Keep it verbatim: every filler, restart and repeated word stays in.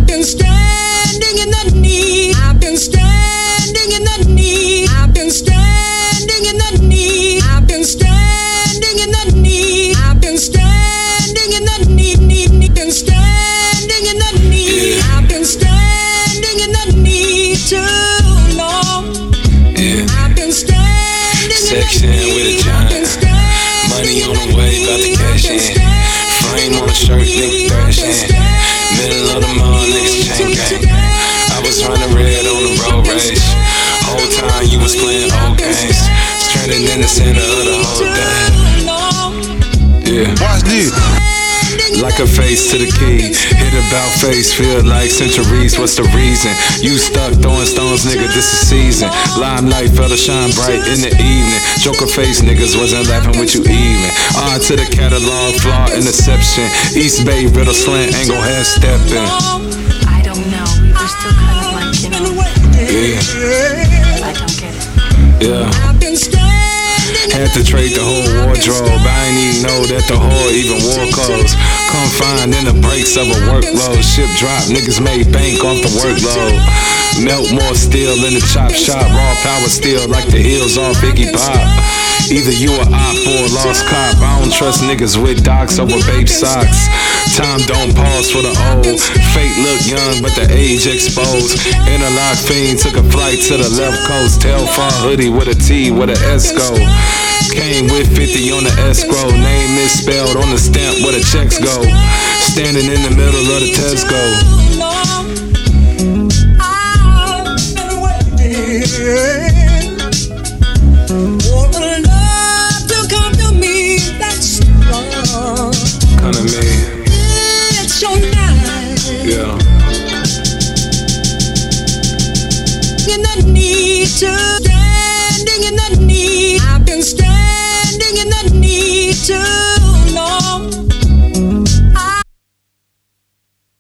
I've been standing in the need. I've been standing in the need. I've been standing in the need. I've been standing in the need. I've been standing in the need. Need, need. Been standing in the need. I've been standing in the need too long. Yeah. I've been standing Section in the with a need. giant. I've been standing Money in on the the way, about to need. cash I've been in. standing Frame in on the the shirt, need. nigga I've been thrashing. standing Middle of the mall, niggas chain gang. I was running red on the road rage. Whole time you was playing old games. Stranded in the center of the whole day. Yeah. Watch this. Like a face to the key. Hit about face, feel like centuries. What's the reason? You stuck throwing stones, nigga, this is season. Limelight fell to shine bright in the evening. Joker face niggas wasn't laughing with you even. On to the catalog, flaw, interception. East Bay, riddle, slant, angle, half stepping. I don't know. We were still kind of like, you know. Yeah. I don't get it. Yeah. I've been standing. Had to trade the whole wardrobe. I ain't even know that the whore even wore clothes. Confined in the breaks of a workload. Ship drop, niggas made bank off the workload. Melt more steel in the chop shop. Raw power steel like the heels off Iggy Pop. Either you a op or a lost cop. I don't trust niggas with docs over babe socks. Time don't pause for the old. Fate look young, but the age exposed. Interlock fiend took a flight to the left coast. Telfar hoodie with a T with a Esco. Came with fifty on the escrow. Name misspelled on the stamp where the checks go. Standing in the middle of the Tesco. For the love to come to me, that's strong. Come to me. It's your night. Yeah. In the need to standing in the need.